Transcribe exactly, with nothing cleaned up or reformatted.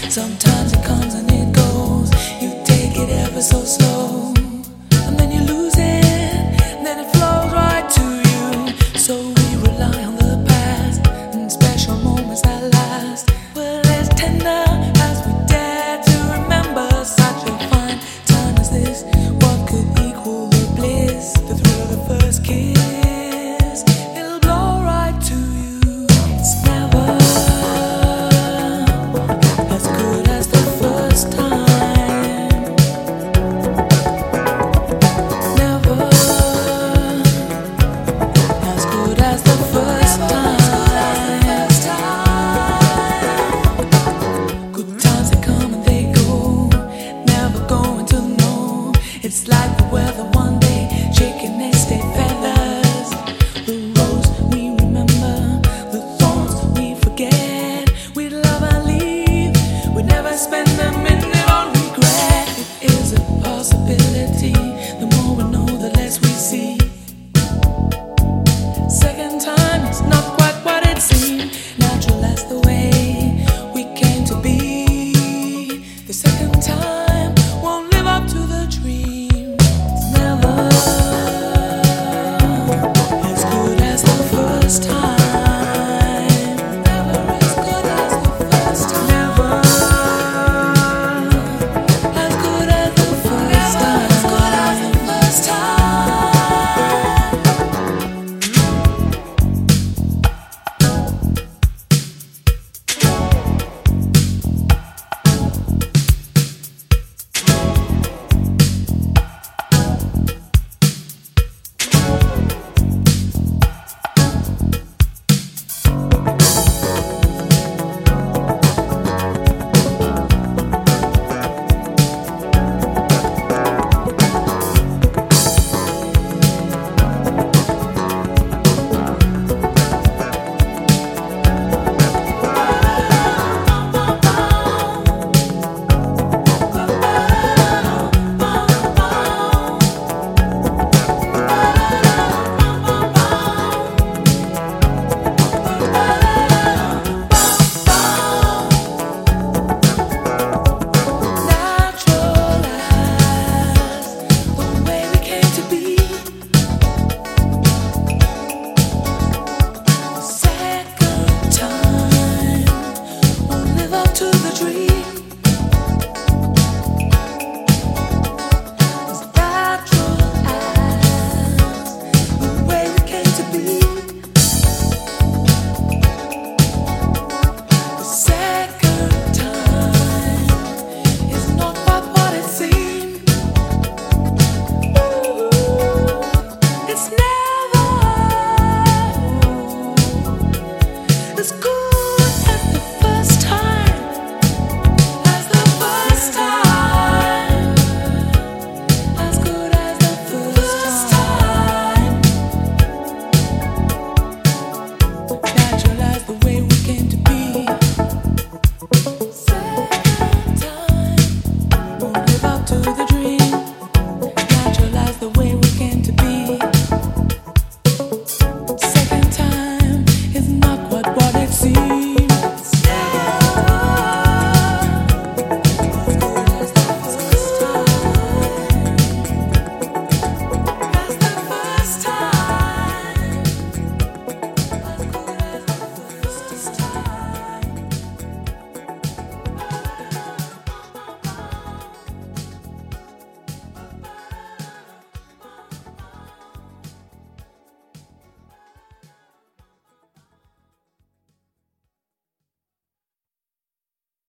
Sometimes it comes and it goes. You take it ever so slow, and then you lose it, and then it flows right to you. So we rely on the past and special moments that last. Well, as tender as we dare to remember such a fine time as this. What could equal the bliss, the thrill of the first kiss? It'll blow right to you. It's never as good as the first time. Never as good as the first time. Good times they come and they go, never going to know. It's like the weather one day, shaking next day feathers. The rose we remember, the thorns we forget. We love and leave, we never spend a minute on regret. It is a possibility, the more we know the less we see. Second time is not quite what it seemed, natural as the way we came to be. The second time won't live up to the dream. It's never as good as the first time. Never as good as the first time. Never as good as the first time. As good as the first time. To the dream.